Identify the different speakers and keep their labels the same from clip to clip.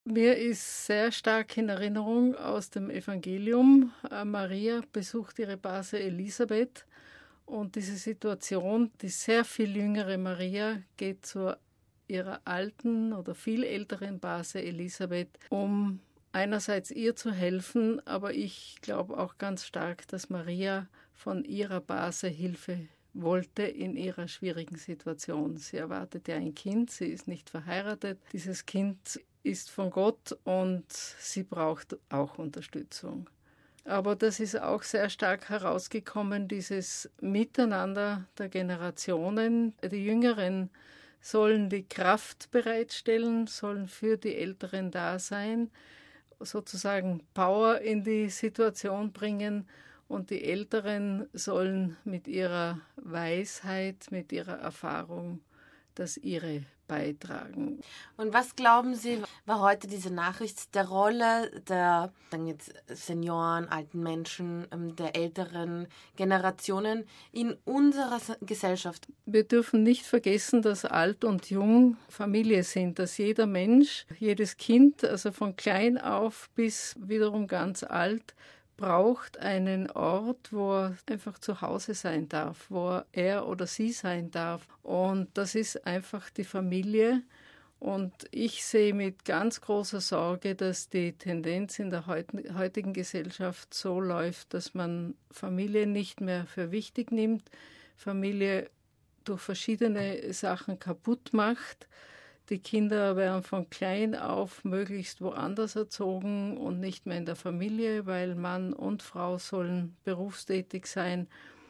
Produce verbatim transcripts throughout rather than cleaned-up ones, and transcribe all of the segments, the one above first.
Speaker 1: Mir ist sehr stark in Erinnerung aus dem Evangelium, äh, Maria besucht ihre Base Elisabeth und diese Situation, die sehr viel jüngere Maria geht zu ihrer alten oder viel älteren Base Elisabeth, um einerseits ihr zu helfen, aber ich glaube auch ganz stark, dass Maria von ihrer Base Hilfe wollte in ihrer schwierigen Situation. Sie erwartet ja ein Kind, sie ist nicht verheiratet. Dieses Kind ist von Gott und sie braucht auch Unterstützung. Aber das ist auch sehr stark herausgekommen, dieses Miteinander der Generationen. Die Jüngeren sollen die Kraft bereitstellen, sollen für die Älteren da sein, sozusagen Power in die Situation bringen und die Älteren sollen mit ihrer Weisheit, mit ihrer Erfahrung das ihre beitragen.
Speaker 2: Und was glauben Sie, war heute diese Nachricht der Rolle der dann jetzt Senioren, alten Menschen, der älteren Generationen in unserer Gesellschaft?
Speaker 1: Wir dürfen nicht vergessen, dass alt und jung Familie sind, dass jeder Mensch, jedes Kind, also von klein auf bis wiederum ganz alt, braucht einen Ort, wo er einfach zu Hause sein darf, wo er oder sie sein darf. Und das ist einfach die Familie. Und ich sehe mit ganz großer Sorge, dass die Tendenz in der heutigen Gesellschaft so läuft, dass man Familie nicht mehr für wichtig nimmt, Familie durch verschiedene Sachen kaputt macht. Die Kinder werden von klein auf möglichst woanders erzogen und nicht mehr in der Familie, weil Mann und Frau sollen berufstätig sein.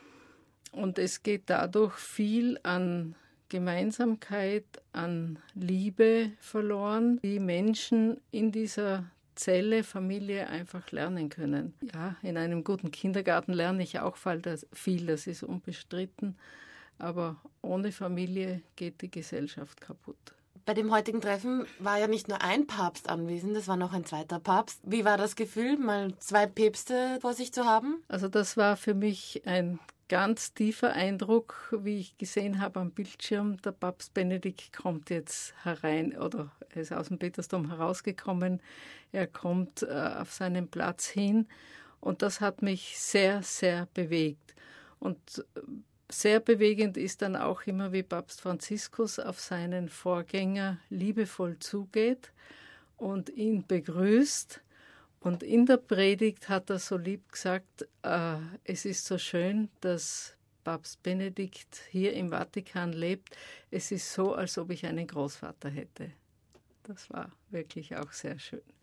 Speaker 1: Und es geht dadurch viel an Gemeinsamkeit, an Liebe verloren, die Menschen in dieser Zelle, Familie einfach lernen können. Ja, in einem guten Kindergarten lerne ich auch viel, das ist unbestritten. Aber ohne Familie geht die Gesellschaft kaputt.
Speaker 2: Bei dem heutigen Treffen war ja nicht nur ein Papst anwesend, es war noch ein zweiter Papst. Wie war das Gefühl, mal zwei Päpste vor sich zu haben?
Speaker 1: Also das war für mich ein ganz tiefer Eindruck, wie ich gesehen habe am Bildschirm. Der Papst Benedikt kommt jetzt herein oder er ist aus dem Petersdom herausgekommen. Er kommt äh, auf seinen Platz hin und das hat mich sehr, sehr bewegt. Und sehr bewegend ist dann auch immer, wie Papst Franziskus auf seinen Vorgänger liebevoll zugeht und ihn begrüßt. Und in der Predigt hat er so lieb gesagt, äh, es ist so schön, dass Papst Benedikt hier im Vatikan lebt. Es ist so, als ob ich einen Großvater hätte. Das war wirklich auch sehr schön.